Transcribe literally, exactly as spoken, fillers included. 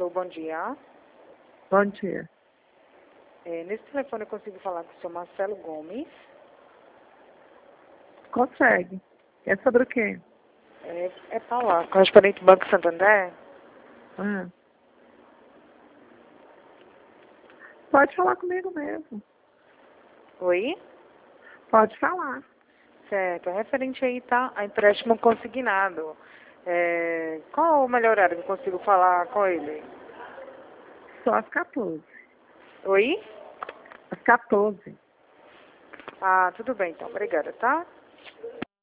Alô, bom dia. Bom dia. É, nesse telefone eu consigo falar com o senhor Marcelo Gomes. Consegue. É sobre o quê? É, é Paula, correspondente Banco Santander. Ah. Pode falar comigo mesmo. Oi? Pode falar. Certo, é referente aí, tá? A empréstimo consignado. É, qual o melhor horário que eu consigo falar com ele? Só às quatorze. Oi? Às quatorze. Ah, tudo bem então. Obrigada, tá?